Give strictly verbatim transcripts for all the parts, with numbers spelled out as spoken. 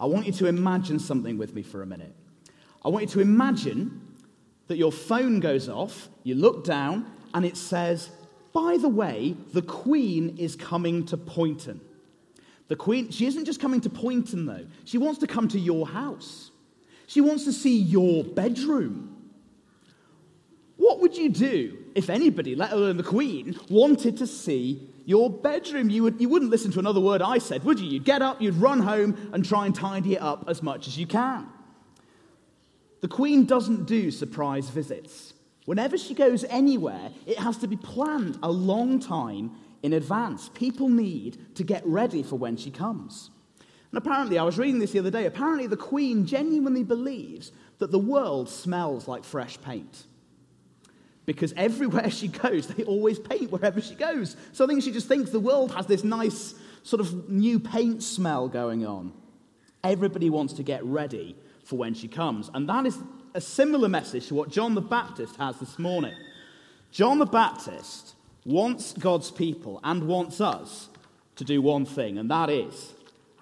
I want you to imagine something with me for a minute. I want you to imagine that your phone goes off, you look down, and it says, by the way, the Queen is coming to Poynton. The Queen, she isn't just coming to Poynton, though. She wants to come to your house. She wants to see your bedroom. What would you do if anybody, let alone the Queen, wanted to see your bedroom? You, would, you wouldn't listen to another word I said, would you? You'd get up, you'd run home and try and tidy it up as much as you can. The Queen doesn't do surprise visits. Whenever she goes anywhere, it has to be planned a long time in advance. People need to get ready for when she comes. And apparently, I was reading this the other day, apparently the Queen genuinely believes that the world smells like fresh paint. Because everywhere she goes, they always paint wherever she goes. So I think she just thinks the world has this nice sort of new paint smell going on. Everybody wants to get ready for when she comes. And that is a similar message to what John the Baptist has this morning. John the Baptist wants God's people and wants us to do one thing, and that is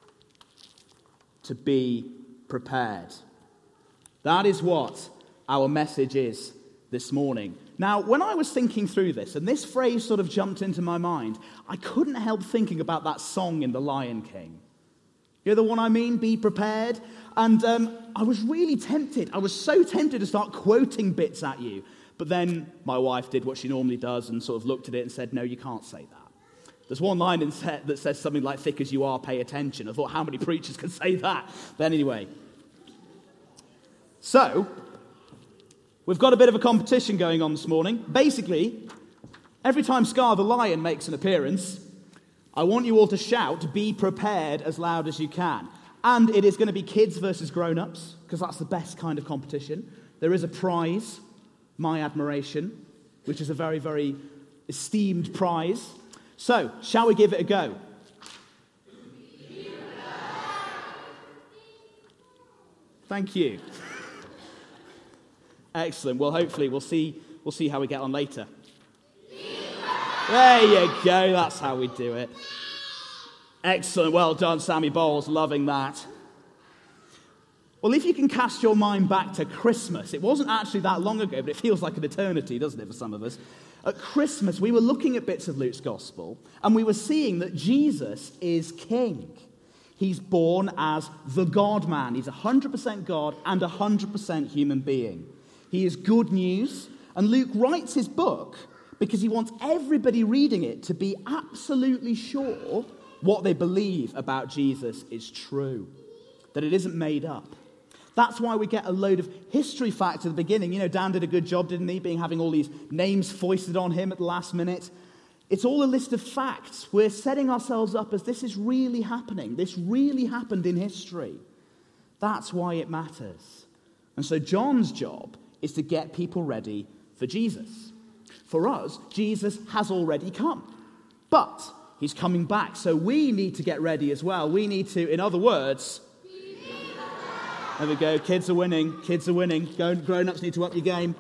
to be prepared. That is what our message is this morning. Now, when I was thinking through this, and this phrase sort of jumped into my mind, I couldn't help thinking about that song in The Lion King. You know the one I mean? Be prepared. And um, I was really tempted. I was so tempted to start quoting bits at you. But then my wife did what she normally does and sort of looked at it and said, no, you can't say that. There's one line in set that says something like, thick as you are, pay attention. I thought, how many preachers can say that? But anyway. So, we've got a bit of a competition going on this morning. Basically, every time Scar the Lion makes an appearance, I want you all to shout, be prepared, as loud as you can. And it is going to be kids versus grown-ups, because that's the best kind of competition. There is a prize, my admiration, which is a very, very esteemed prize. So, shall we give it a go? Thank you. Excellent. Well, hopefully we'll see we'll see how we get on later. There you go. That's how we do it. Excellent. Well done, Sammy Bowles. Loving that. Well, if you can cast your mind back to Christmas, it wasn't actually that long ago, but it feels like an eternity, doesn't it, for some of us? At Christmas, we were looking at bits of Luke's Gospel, and we were seeing that Jesus is King. He's born as the God-man. He's one hundred percent God and one hundred percent human being. He is good news, and Luke writes his book because he wants everybody reading it to be absolutely sure what they believe about Jesus is true, that it isn't made up. That's why we get a load of history facts at the beginning. You know, Dan did a good job, didn't he, being having all these names foisted on him at the last minute. It's all a list of facts. We're setting ourselves up as this is really happening. This really happened in history. That's why it matters. And so John's job is to get people ready for Jesus. For us, Jesus has already come. But he's coming back, so we need to get ready as well. We need to, in other words... There we go, kids are winning, kids are winning. Grown-ups need to up your game.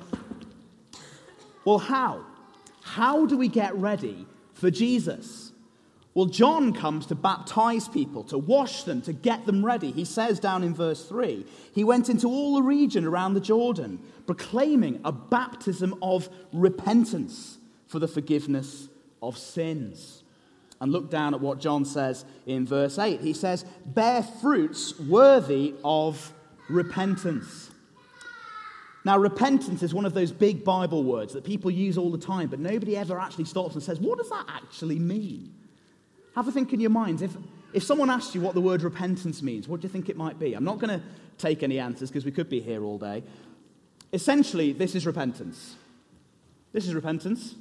Well, how? How do we get ready for Jesus? Well, John comes to baptize people, to wash them, to get them ready. He says down in verse three, he went into all the region around the Jordan, proclaiming a baptism of repentance for the forgiveness of sins. And look down at what John says in verse eight. He says, bear fruits worthy of repentance. Now, repentance is one of those big Bible words that people use all the time, but nobody ever actually stops and says, what does that actually mean? Have a think in your minds. If, if someone asked you what the word repentance means, what do you think it might be? I'm not going to take any answers because we could be here all day. Essentially, this is repentance. This is repentance.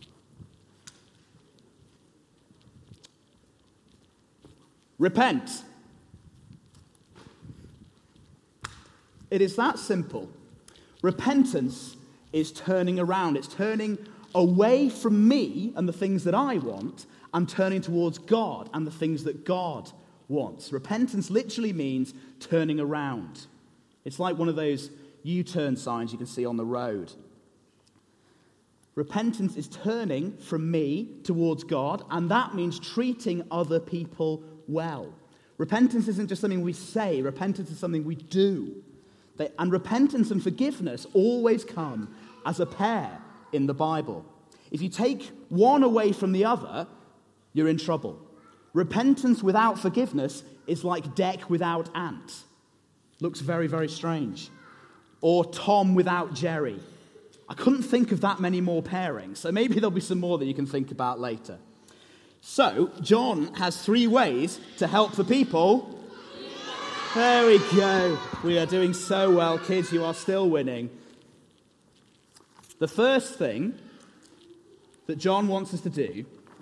Repent. It is that simple. Repentance is turning around. It's turning away from me and the things that I want and turning towards God and the things that God wants. Repentance literally means turning around. It's like one of those U-turn signs you can see on the road. Repentance is turning from me towards God, and that means treating other people well. Repentance isn't just something we say. Repentance is something we do. They, and repentance and forgiveness always come as a pair in the Bible. If you take one away from the other, you're in trouble. Repentance without forgiveness is like Deck without Ant. Looks very, very strange. Or Tom without Jerry. I couldn't think of that many more pairings, so maybe there'll be some more that you can think about later. So, John has three ways to help the people. There we go. We are doing so well, kids. You are still winning. The first thing that John wants us to do,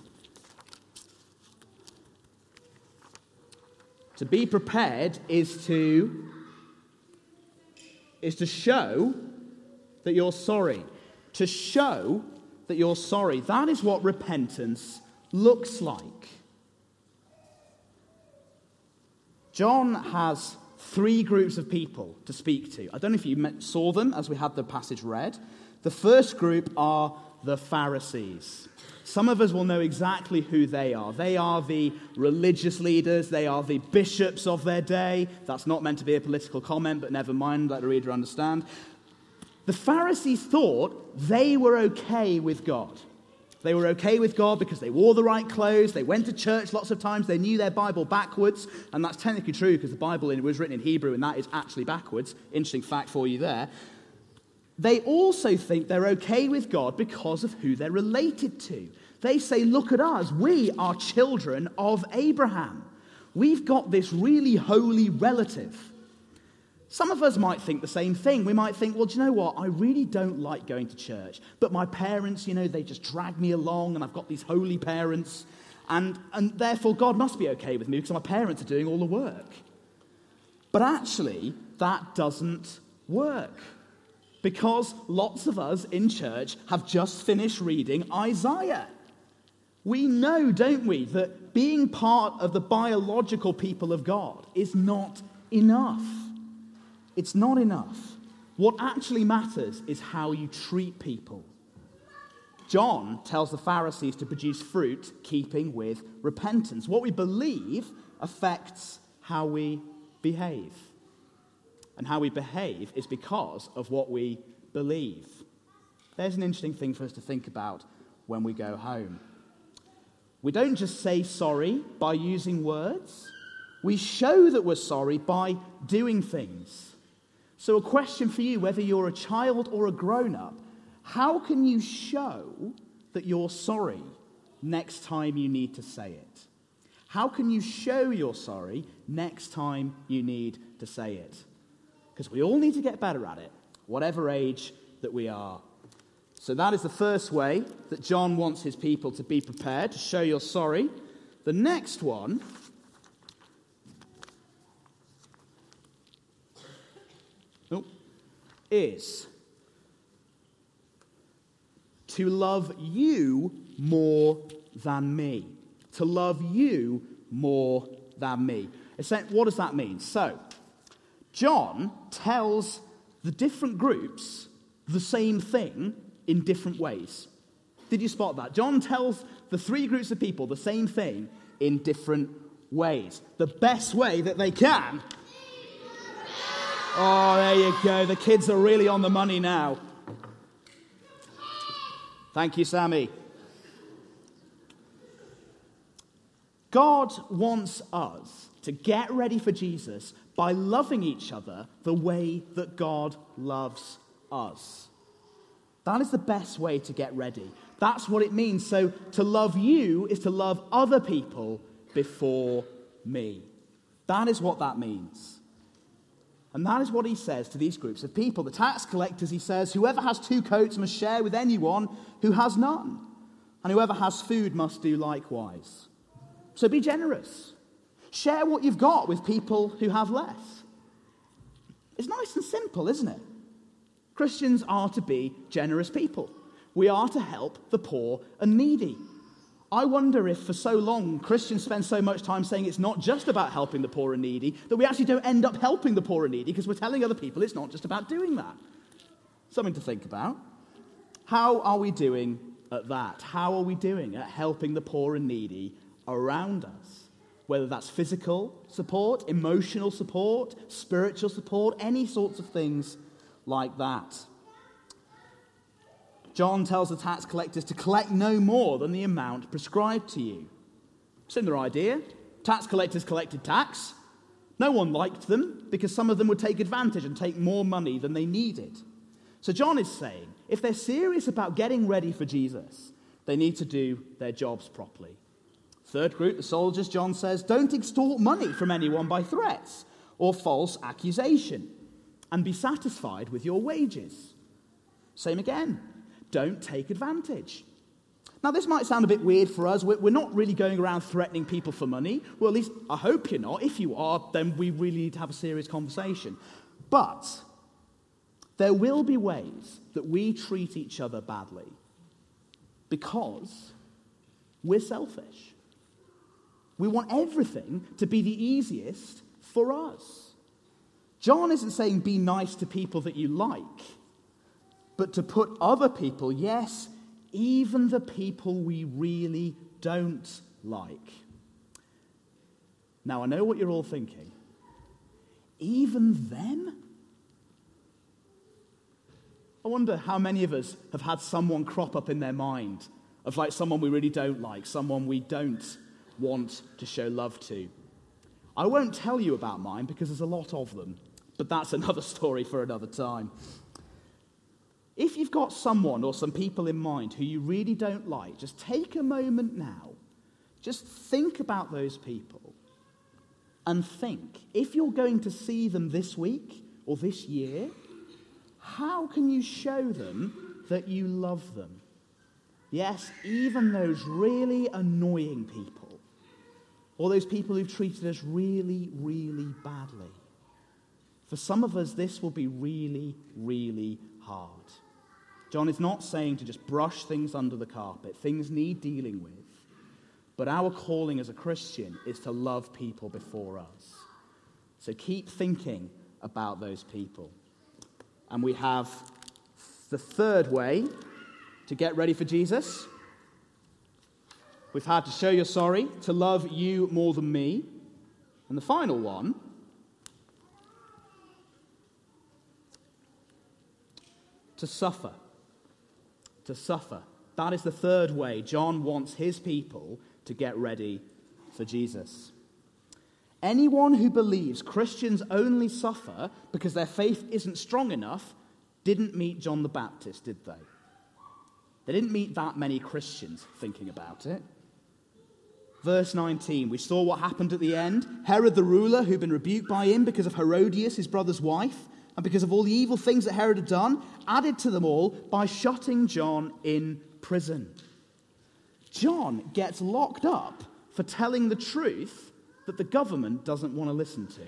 to be prepared, is to, is to show that you're sorry. To show that you're sorry. That is what repentance looks like. John has three groups of people to speak to. I don't know if you met, saw them as we had the passage read. The first group are the Pharisees. Some of us will know exactly who they are. They are the religious leaders. They are the bishops of their day. That's not meant to be a political comment, but never mind, let the reader understand. The Pharisees thought they were okay with God. They were okay with God because they wore the right clothes, they went to church lots of times, they knew their Bible backwards, and that's technically true because the Bible was written in Hebrew and that is actually backwards. Interesting fact for you there. They also think they're okay with God because of who they're related to. They say, look at us, we are children of Abraham. We've got this really holy relative. Some of us might think the same thing. We might think, well, do you know what? I really don't like going to church. But my parents, you know, they just drag me along and I've got these holy parents. And, and therefore, God must be okay with me because my parents are doing all the work. But actually, that doesn't work. Because lots of us in church have just finished reading Isaiah. We know, don't we, that being part of the biological people of God is not enough. It's not enough. What actually matters is how you treat people. John tells the Pharisees to produce fruit keeping with repentance. What we believe affects how we behave. And how we behave is because of what we believe. There's an interesting thing for us to think about when we go home. We don't just say sorry by using words. We show that we're sorry by doing things. So a question for you, whether you're a child or a grown-up, how can you show that you're sorry next time you need to say it? How can you show you're sorry next time you need to say it? Because we all need to get better at it, whatever age that we are. So that is the first way that John wants his people to be prepared, to show you're sorry. The next one is to love you more than me. To love you more than me. What does that mean? So, John tells the different groups the same thing in different ways. Did you spot that? John tells the three groups of people the same thing in different ways. The best way that they can. Oh, there you go. The kids are really on the money now. Thank you, Sammy. God wants us to get ready for Jesus by loving each other the way that God loves us. That is the best way to get ready. That's what it means. So to love you is to love other people before me. That is what that means. And that is what he says to these groups of people. The tax collectors, he says, whoever has two coats must share with anyone who has none. And whoever has food must do likewise. So be generous. Share what you've got with people who have less. It's nice and simple, isn't it? Christians are to be generous people. We are to help the poor and needy. I wonder if for so long Christians spend so much time saying it's not just about helping the poor and needy, that we actually don't end up helping the poor and needy because we're telling other people it's not just about doing that. Something to think about. How are we doing at that? How are we doing at helping the poor and needy around us? whether that's physical support, emotional support, spiritual support, any sorts of things like that. John tells the tax collectors to collect no more than the amount prescribed to you. Similar idea. Tax collectors collected tax. No one liked them because some of them would take advantage and take more money than they needed. So John is saying, if they're serious about getting ready for Jesus, they need to do their jobs properly. Third group, the soldiers, John says, don't extort money from anyone by threats or false accusation, and be satisfied with your wages. Same again, don't take advantage. Now, this might sound a bit weird for us. We're not really going around threatening people for money. Well, at least I hope you're not. If you are, then we really need to have a serious conversation. But there will be ways that we treat each other badly because we're selfish. We want everything to be the easiest for us. John isn't saying be nice to people that you like, but to put other people, yes, even the people we really don't like. Now, I know what you're all thinking. Even them? I wonder how many of us have had someone crop up in their mind of like someone we really don't like, someone we don't want to show love to. I won't tell you about mine because there's a lot of them, but that's another story for another time. If you've got someone or some people in mind who you really don't like, just take a moment now. Just think about those people and think, if you're going to see them this week or this year, how can you show them that you love them? Yes, even those really annoying people, or those people who've treated us really, really badly. For some of us, this will be really, really hard. John is not saying to just brush things under the carpet. Things need dealing with. But our calling as a Christian is to love people before us. So keep thinking about those people. And we have the third way to get ready for Jesus. We've had to show you're sorry, to love you more than me. And the final one, to suffer. To suffer. That is the third way John wants his people to get ready for Jesus. Anyone who believes Christians only suffer because their faith isn't strong enough didn't meet John the Baptist, did they? They didn't meet that many Christians thinking about it. Verse nineteen, we saw what happened at the end. Herod the ruler, who'd been rebuked by him because of Herodias, his brother's wife, and because of all the evil things that Herod had done, added to them all by shutting John in prison. John gets locked up for telling the truth that the government doesn't want to listen to.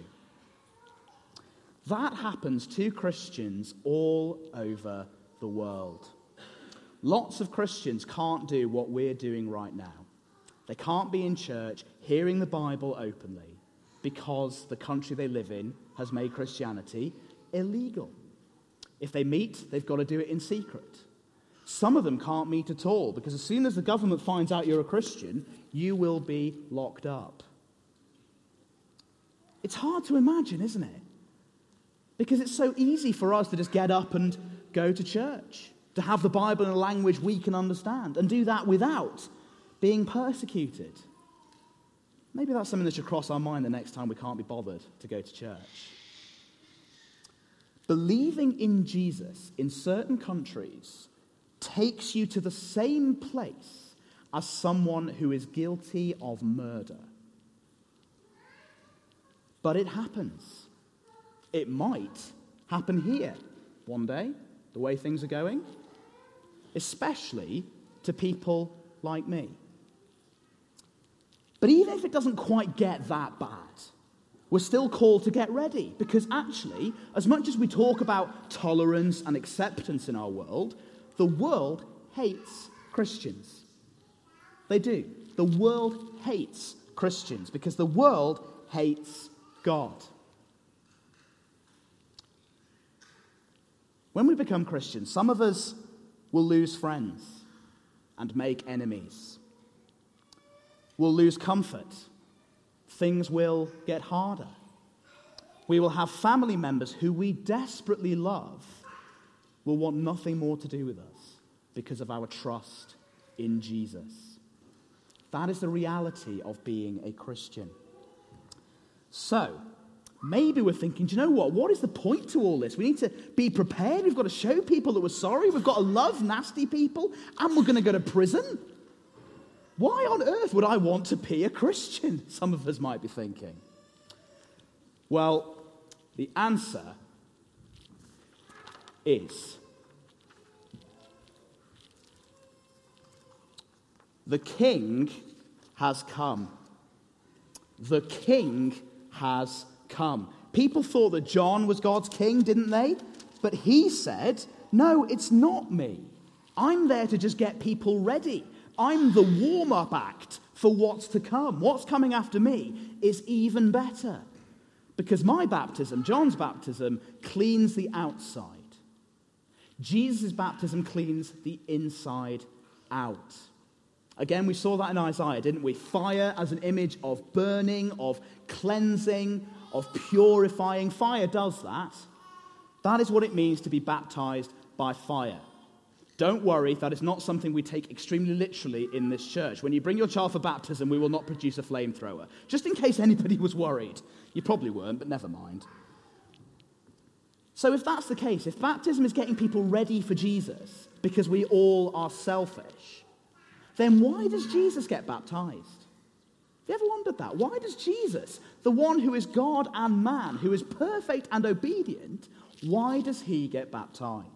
That happens to Christians all over the world. Lots of Christians can't do what we're doing right now. They can't be in church hearing the Bible openly because the country they live in has made Christianity illegal. If they meet, they've got to do it in secret. Some of them can't meet at all because as soon as the government finds out you're a Christian, you will be locked up. It's hard to imagine, isn't it? Because it's so easy for us to just get up and go to church, to have the Bible in a language we can understand, and do that without being persecuted. Maybe that's something that should cross our mind the next time we can't be bothered to go to church. Believing in Jesus in certain countries takes you to the same place as someone who is guilty of murder. But it happens. It might happen here one day, the way things are going, especially to people like me. But even if it doesn't quite get that bad, we're still called to get ready, because actually, as much as we talk about tolerance and acceptance in our world, the world hates Christians. They do. The world hates Christians because the world hates God. When we become Christians, some of us will lose friends and make enemies. We'll lose comfort, things will get harder. We will have family members who we desperately love will want nothing more to do with us because of our trust in Jesus. That is the reality of being a Christian. So, maybe we're thinking, do you know what? What is the point to all this? We need to be prepared. We've got to show people that we're sorry. We've got to love nasty people. And we're going to go to prison. Why on earth would I want to be a Christian? Some of us might be thinking. Well, the answer is the King has come. The King has come. People thought that John was God's king, didn't they? But he said, no, it's not me. I'm there to just get people ready. I'm the warm-up act for what's to come. What's coming after me is even better. Because my baptism, John's baptism, cleans the outside. Jesus' baptism cleans the inside out. Again, we saw that in Isaiah, didn't we? Fire as an image of burning, of cleansing, of purifying. Fire does that. That is what it means to be baptized by fire. Don't worry, that is not something we take extremely literally in this church. When you bring your child for baptism, we will not produce a flamethrower. Just in case anybody was worried. You probably weren't, but never mind. So if that's the case, if baptism is getting people ready for Jesus because we all are selfish, then why does Jesus get baptized? Have you ever wondered that? Why does Jesus, the one who is God and man, who is perfect and obedient, why does he get baptized?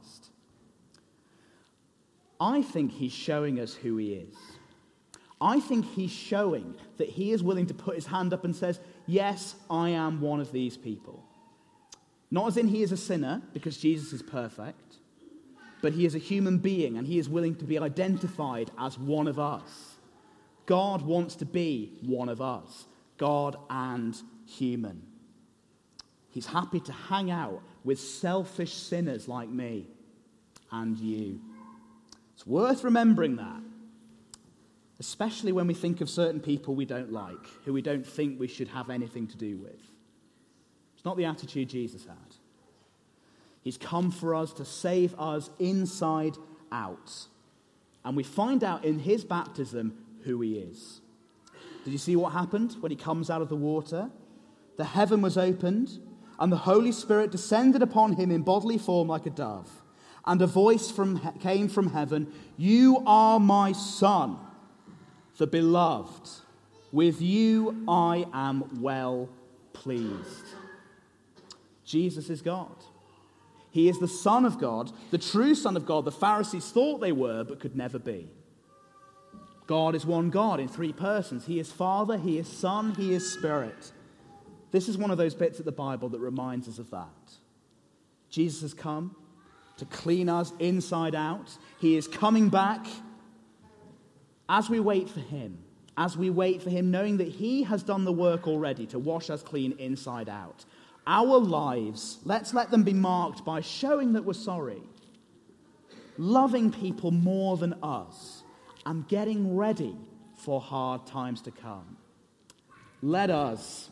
I think he's showing us who he is. I think he's showing that he is willing to put his hand up and says, yes, I am one of these people. Not as in he is a sinner, because Jesus is perfect, but he is a human being and he is willing to be identified as one of us. God wants to be one of us, God and human. He's happy to hang out with selfish sinners like me and you. It's worth remembering that, especially when we think of certain people we don't like, who we don't think we should have anything to do with. It's not the attitude Jesus had. He's come for us to save us inside out. And we find out in his baptism who he is. Did you see what happened when he comes out of the water? The heaven was opened, and the Holy Spirit descended upon him in bodily form like a dove. And a voice from he- came from heaven, "You are my Son, the beloved. With you I am well pleased." Jesus is God. He is the Son of God, the true Son of God the Pharisees thought they were but could never be. God is one God in three persons. He is Father, he is Son, he is Spirit. This is one of those bits of the Bible that reminds us of that. Jesus has come to clean us inside out. He is coming back. As we wait for him, as we wait for him, knowing that he has done the work already to wash us clean inside out, our lives, let's let them be marked by showing that we're sorry, loving people more than us, and getting ready for hard times to come. Let us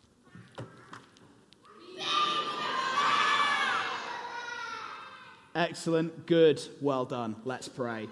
Excellent, good, well done. Let's pray.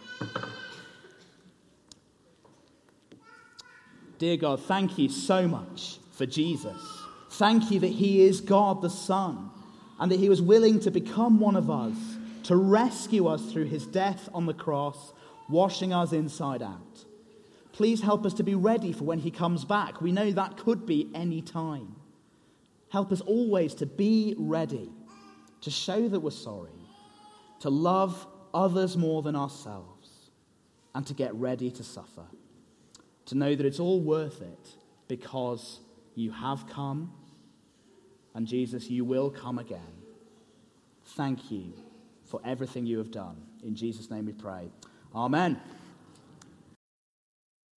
Dear God, thank you so much for Jesus. Thank you that he is God the Son and that he was willing to become one of us, to rescue us through his death on the cross, washing us inside out. Please help us to be ready for when he comes back. We know that could be any time. Help us always to be ready, to show that we're sorry, to love others more than ourselves, and to get ready to suffer. To know that it's all worth it because you have come, and Jesus, you will come again. Thank you for everything you have done. In Jesus' name we pray. Amen.